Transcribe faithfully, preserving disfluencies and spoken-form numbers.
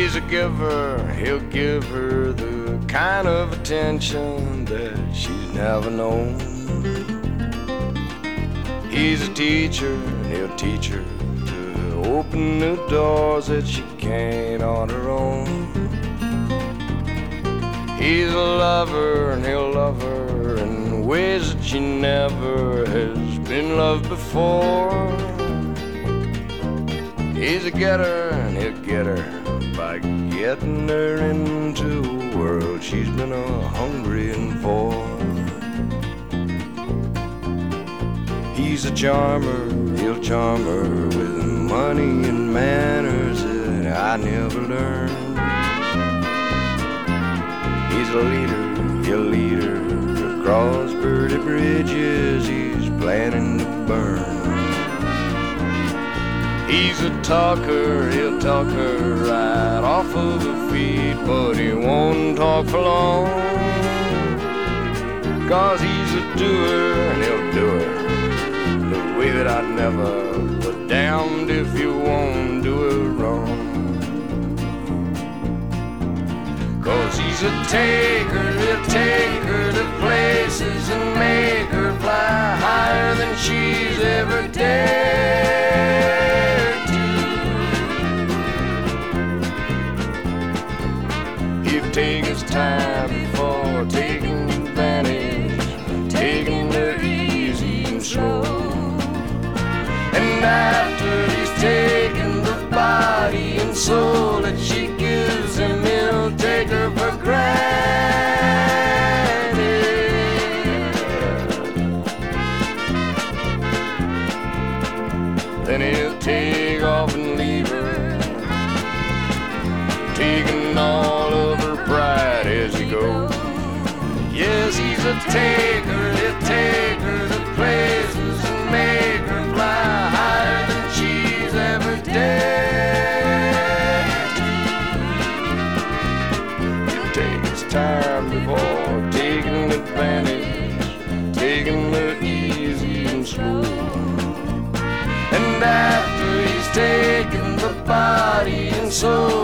He's a giver, he'll give her the kind of attention that she's never known. He's a teacher, and he'll teach her to open new doors that she can't on her own. He's a lover, and he'll love her in ways that she never has been loved before. He's a getter, and he'll get her by getting her into a world she's been a-hungering for. He's a charmer, he'll charm her with money and manners that I never learned. He's a leader, he'll lead her across pretty bridges he's planning to burn. He's a talker, he'll talk her right off of her feet, but he won't talk for long. Cause he's a doer, and he'll do her the way that I'd never, but damned if you won't do her wrong. Cause he's a taker, he'll take her to places and make her fly higher than she's ever dared to. He'll take his time before taking advantage, taking her easy and slow. And after he's taken the body and soul that she gives him, he'll take her for granted. Then he'll take off and leave her, taking all of her pride as he goes. Yes, he's a taker, he'll take her to places and make her fly higher than she's ever dared to. He'll take his time before taking advantage, taking her easy and slow. And after he's taken the body and soul